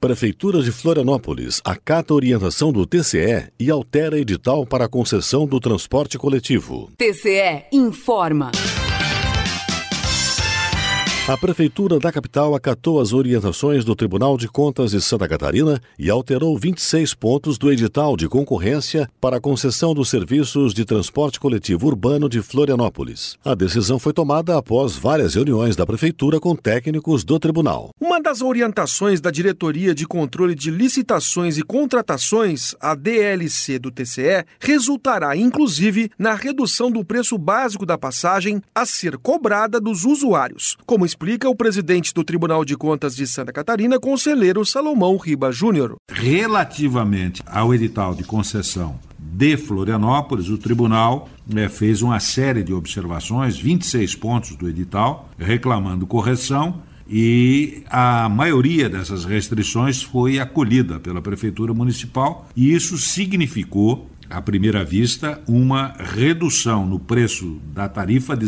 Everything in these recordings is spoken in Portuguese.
Prefeitura de Florianópolis acata a orientação do TCE e altera edital para a concessão do transporte coletivo. TCE informa. A Prefeitura da capital acatou as orientações do Tribunal de Contas de Santa Catarina e alterou 26 pontos do edital de concorrência para a concessão dos serviços de transporte coletivo urbano de Florianópolis. A decisão foi tomada após várias reuniões da Prefeitura com técnicos do Tribunal. Uma das orientações da Diretoria de Controle de Licitações e Contratações, a DLC do TCE, resultará, inclusive, na redução do preço básico da passagem a ser cobrada dos usuários, como explica o presidente do Tribunal de Contas de Santa Catarina, conselheiro Salomão Riba Júnior. Relativamente ao edital de concessão de Florianópolis, o tribunal fez uma série de observações, 26 pontos do edital, reclamando correção, e a maioria dessas restrições foi acolhida pela Prefeitura Municipal, e isso significou, à primeira vista, uma redução no preço da tarifa de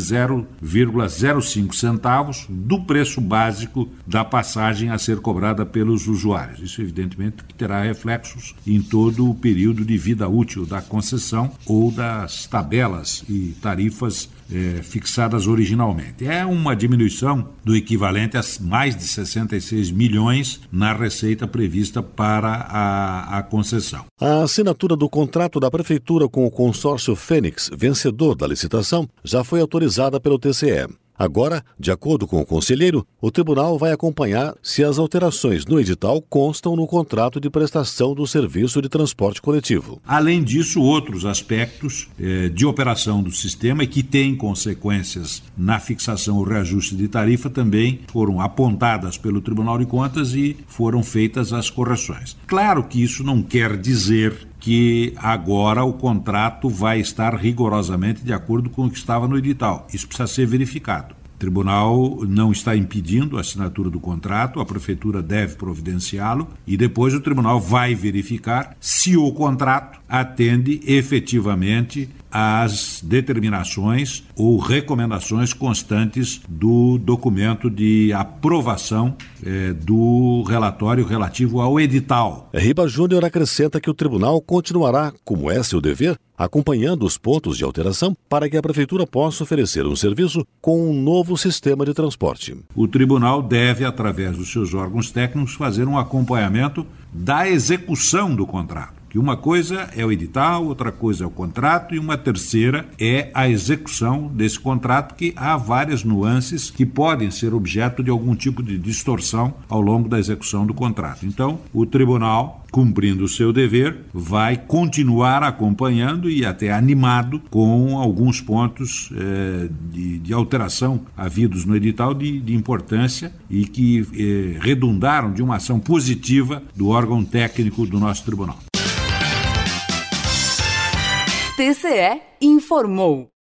0,05 centavos do preço básico da passagem a ser cobrada pelos usuários. Isso, evidentemente, terá reflexos em todo o período de vida útil da concessão ou das tabelas e tarifas fixadas originalmente. É uma diminuição do equivalente a mais de 66 milhões na receita prevista para a concessão. A assinatura do contrato da Prefeitura com o consórcio Fênix, vencedor da licitação, já foi autorizada pelo TCE. Agora, de acordo com o conselheiro, o tribunal vai acompanhar se as alterações no edital constam no contrato de prestação do serviço de transporte coletivo. Além disso, outros aspectos de operação do sistema e que têm consequências na fixação ou reajuste de tarifa também foram apontadas pelo Tribunal de Contas e foram feitas as correções. Claro que isso não quer dizer que agora o contrato vai estar rigorosamente de acordo com o que estava no edital. Isso precisa ser verificado. O tribunal não está impedindo a assinatura do contrato, a prefeitura deve providenciá-lo e depois o tribunal vai verificar se o contrato atende efetivamente às determinações ou recomendações constantes do documento de aprovação do relatório relativo ao edital. Riba Júnior acrescenta que o tribunal continuará, como é seu dever, acompanhando os pontos de alteração para que a Prefeitura possa oferecer um serviço com um novo sistema de transporte. O tribunal deve, através dos seus órgãos técnicos, fazer um acompanhamento da execução do contrato. Que uma coisa é o edital, outra coisa é o contrato e uma terceira é a execução desse contrato, que há várias nuances que podem ser objeto de algum tipo de distorção ao longo da execução do contrato. Então, o tribunal, cumprindo o seu dever, vai continuar acompanhando e até animado com alguns pontos de alteração havidos no edital de importância e que redundaram de uma ação positiva do órgão técnico do nosso tribunal. TCE informou.